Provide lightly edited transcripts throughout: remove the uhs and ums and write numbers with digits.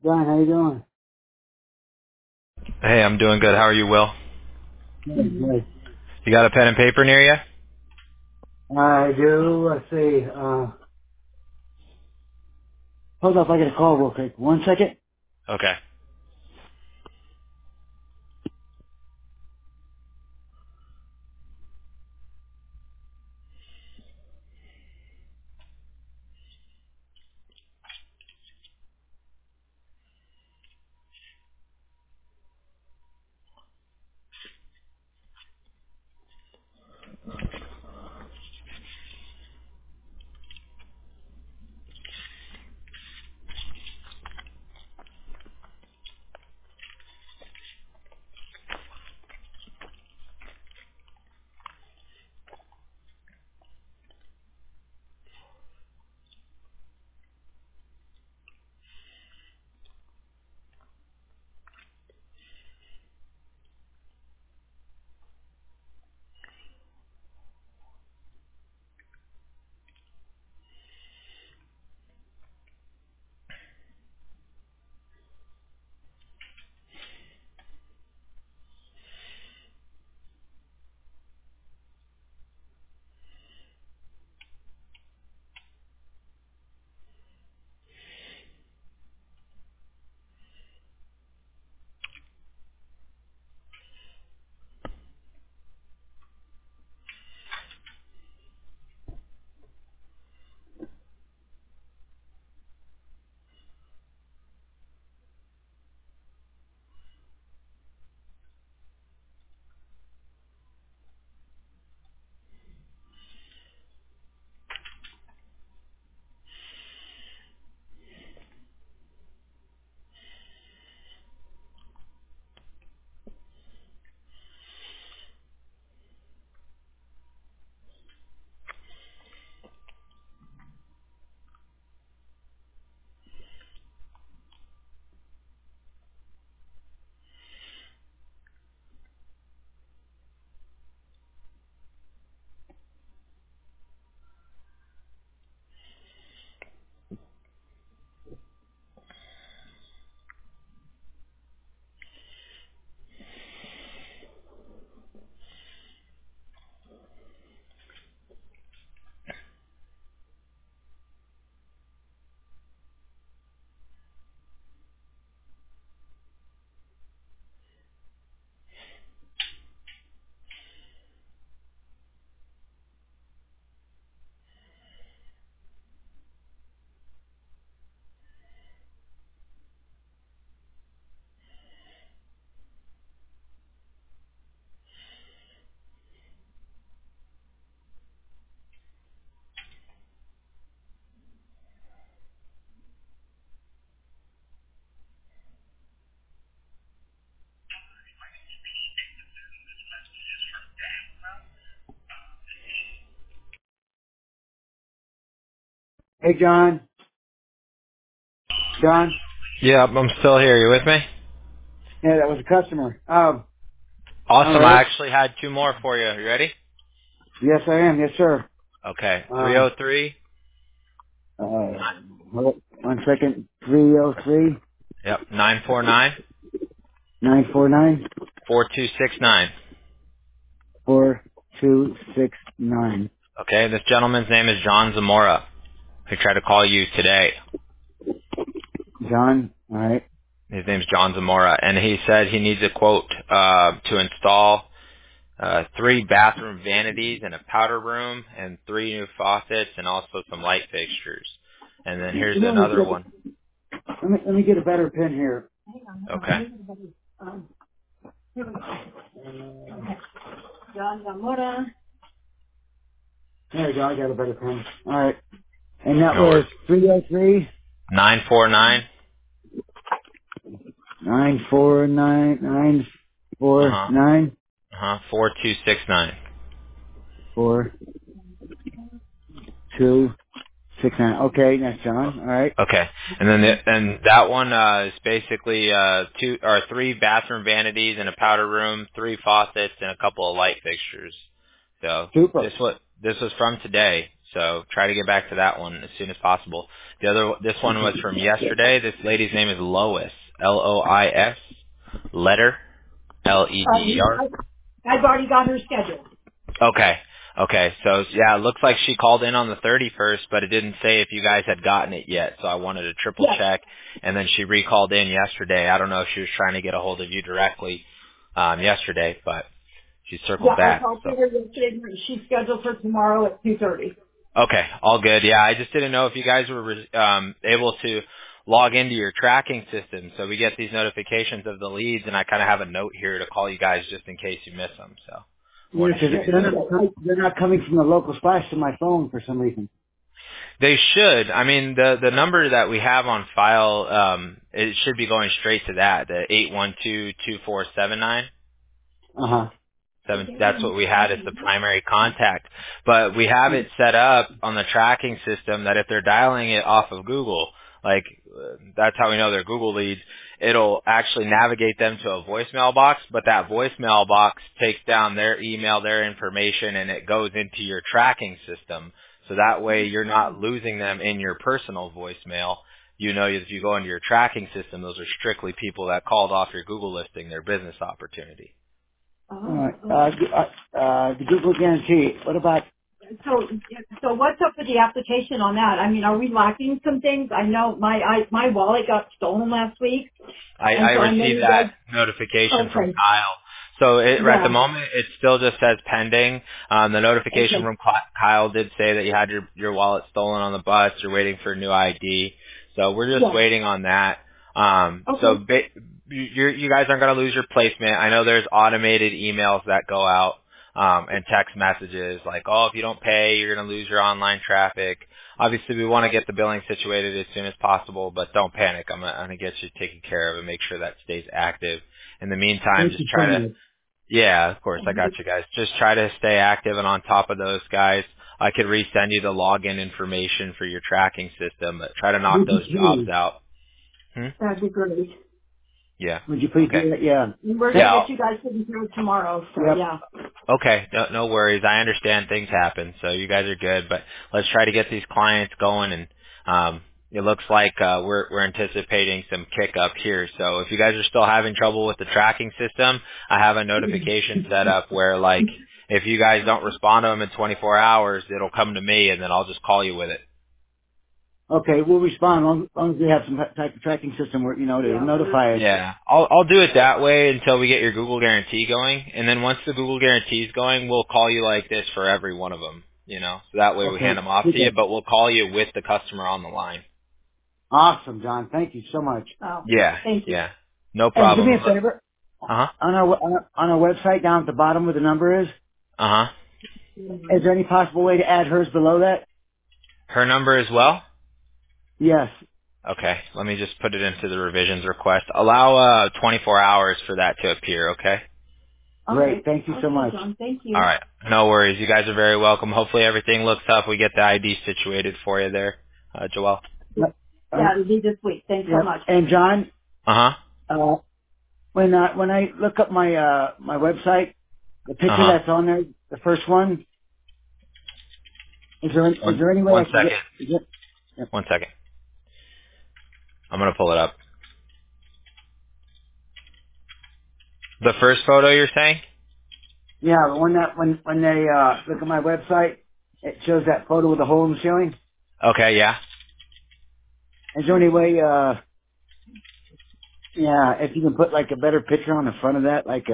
John, how you doing? Hey, I'm doing good. How are you, Will? Good. You got a pen and paper near you? I do. Let's see. Hold up, I got a call real quick. 1 second. Okay. Hey, John. John? Yeah, I'm still here. You with me? Yeah, that was a customer. All Awesome. I right. actually had two more for you. You ready? Yes, I am. Yes, sir. Okay. Uh, 303. hold up. 1 second. 303 Yep. 949 949 4269. 4269. Okay. This gentleman's name is John Zamora. He tried to call you today. John? All right. His name's John Zamora, and he said he needs a quote to install 3 bathroom vanities and a powder room and 3 new faucets and also some light fixtures. And then here's another one. Let me get a better pen here. Okay. John Zamora. There we go. I got a better pen. All right. And that No was worries. 303 949. 949 Uh huh. 949 4269. 4269. Okay, that's John. All right. Okay. And then and that one is basically 3 bathroom vanities and a powder room, 3 faucets and a couple of light fixtures. So Super. this was from today. So try to get back to that one as soon as possible. This one was from yesterday. This lady's name is Lois, Lois, letter, Leder. I've already got her scheduled. Okay. Okay. So yeah, it looks like she called in on the 31st, but it didn't say if you guys had gotten it yet. So I wanted to triple Yes. check. And then she recalled in yesterday. I don't know if she was trying to get a hold of you directly yesterday, but she Yeah, circled I back. talked to So her yesterday. She's scheduled for tomorrow at 2:30. okay, all good. Yeah, I just didn't know if you guys were able to log into your tracking system. So we get these notifications of the leads, and I kind of have a note here to call you guys just in case you miss them. So I Yeah, wanted to 'cause shoot you they're not coming from the local splash to my phone for some reason. They should. I mean, the number that we have on file, it should be going straight to that, the 812-2479. Uh-huh. That's what we had as the primary contact. But we have it set up on the tracking system that if they're dialing it off of Google, like that's how we know they're Google leads, it'll actually navigate them to a voicemail box, but that voicemail box takes down their email, their information, and it goes into your tracking system. So that way you're not losing them in your personal voicemail. You know, if you go into your tracking system, those are strictly people that called off your Google listing, their business opportunity. Oh. All right. The Google guarantee. What about? So what's up with the application on that? I mean, are we lacking some things? I know my wallet got stolen last week, and I so I know received you guys. that notification from Okay. Kyle. So at the Yeah. moment, it still just says pending. The notification Okay. from Kyle did say that you had your wallet stolen on the bus. You're waiting for a new ID. So we're just Yeah. waiting on that. Okay. You guys aren't going to lose your placement. I know there's automated emails that go out and text messages like, oh, if you don't pay, you're going to lose your online traffic. Obviously, we want to get the billing situated as soon as possible, but don't panic. I'm going to get you taken care of and make sure that stays active. In the meantime, Thank just you so try to, much. yeah, of course, I got you guys. Just try to stay active and on top of those guys. I could resend you the login information for your tracking system, but try to knock Would you those jobs please? out. Hmm? That'd be great. Yeah. Would you please Okay. do that? Yeah. And we're Yeah. gonna get you guys taken care of tomorrow. So Yep. yeah. Okay, no worries. I understand things happen, so you guys are good. But let's try to get these clients going, and it looks like we're anticipating some kick up here. So if you guys are still having trouble with the tracking system, I have a notification set up where like if you guys don't respond to them in 24 hours, it'll come to me, and then I'll just call you with it. Okay, we'll respond as long as we have some type of tracking system where to notify us. Yeah, I'll do it that way until we get your Google guarantee going, and then once the Google guarantee is going, we'll call you like this for every one of them. You know, so that way we hand Okay. them off to you, Super. but we'll call you with the customer on the line. Awesome, John. Thank you so much. Oh, Yeah, thank you. yeah, no And do me problem. a favor. Uh huh. On our website, down at the bottom where the number Uh huh. is there any possible way to add hers below that? Her number as well. Yes. Okay, let me just put it into the revisions request. Allow 24 hours for that to appear. Okay. Great. Thank you so much. John, thank you. All right. No worries. You guys are very welcome. Hopefully everything looks up. We get the ID situated for you there, Joelle. Yep. Yeah, it'll be this week. Thanks so Yep. much. And John, Uh huh. when I look up my my website, the Uh picture huh. that's on there, the first one, is there any way I One can second. get? Yep. One second. I'm gonna pull it up. The first photo you're saying? Yeah, the one that when they look at my website, it shows that photo with the hole in the ceiling. Okay, yeah. Is there any way? Yeah, if you can put like a better picture on the front of that, like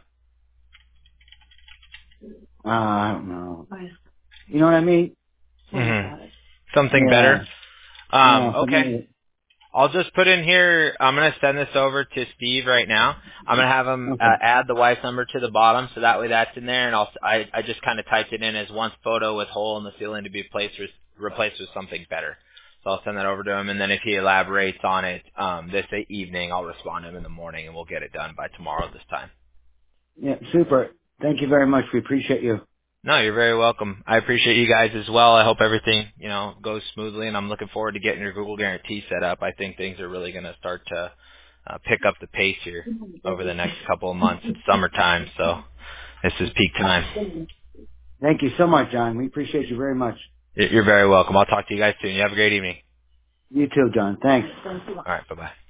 I don't know. You know what I mean? Something Yeah. better. Yeah. Okay. I'll just put in here, I'm going to send this over to Steve right now. I'm going to have him Okay. add the wife's number to the bottom, so that way that's in there, and I just kind of typed it in as one photo with hole in the ceiling to be replaced with something better. So I'll send that over to him, and then if he elaborates on it this evening, I'll respond to him in the morning, and we'll get it done by tomorrow this time. Yeah. Super. Thank you very much. We appreciate you. No, you're very welcome. I appreciate you guys as well. I hope everything, goes smoothly, and I'm looking forward to getting your Google guarantee set up. I think things are really going to start to pick up the pace here over the next couple of months. It's summertime, so this is peak time. Thank you so much, John. We appreciate you very much. You're very welcome. I'll talk to you guys soon. You have a great evening. You too, John. Thanks. All right. Bye-bye.